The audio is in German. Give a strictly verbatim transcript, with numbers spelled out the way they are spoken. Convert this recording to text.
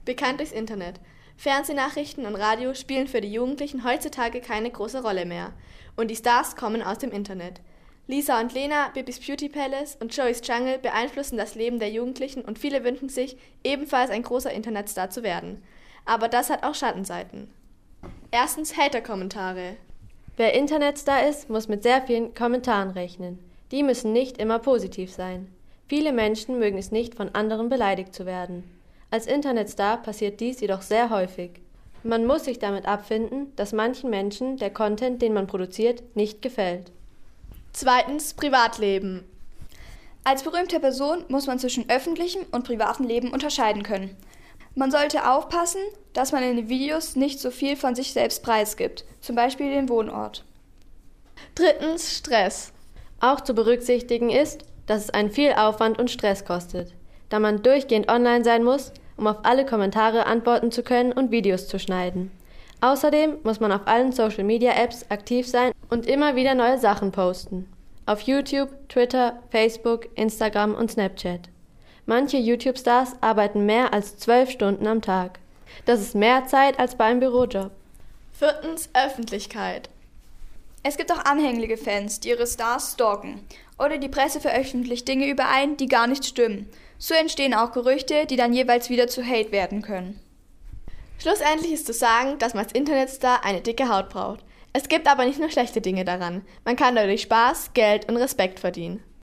bekannt durchs Internet. Fernsehnachrichten und Radio spielen für die Jugendlichen heutzutage keine große Rolle mehr. Und die Stars kommen aus dem Internet. Lisa und Lena, Bibis Beauty Palace und Joey's Jungle beeinflussen das Leben der Jugendlichen und viele wünschen sich, ebenfalls ein großer Internetstar zu werden. Aber das hat auch Schattenseiten. Erstens Hater-Kommentare. Wer Internetstar ist, muss mit sehr vielen Kommentaren rechnen. Die müssen nicht immer positiv sein. Viele Menschen mögen es nicht, von anderen beleidigt zu werden. Als Internetstar passiert dies jedoch sehr häufig. Man muss sich damit abfinden, dass manchen Menschen der Content, den man produziert, nicht gefällt. Zweitens Privatleben. Als berühmte Person muss man zwischen öffentlichem und privatem Leben unterscheiden können. Man sollte aufpassen, dass man in den Videos nicht so viel von sich selbst preisgibt, zum Beispiel den Wohnort. Drittens Stress. Auch zu berücksichtigen ist, dass es einen viel Aufwand und Stress kostet, da man durchgehend online sein muss, um auf alle Kommentare antworten zu können und Videos zu schneiden. Außerdem muss man auf allen Social-Media-Apps aktiv sein und immer wieder neue Sachen posten. Auf YouTube, Twitter, Facebook, Instagram und Snapchat. Manche YouTube-Stars arbeiten mehr als zwölf Stunden am Tag. Das ist mehr Zeit als bei einem Bürojob. Viertens Öffentlichkeit. Es gibt auch anhängliche Fans, die ihre Stars stalken. Oder die Presse veröffentlicht Dinge über einen, die gar nicht stimmen. So entstehen auch Gerüchte, die dann jeweils wieder zu Hate werden können. Schlussendlich ist zu sagen, dass man als Internetstar eine dicke Haut braucht. Es gibt aber nicht nur schlechte Dinge daran. Man kann dadurch Spaß, Geld und Respekt verdienen.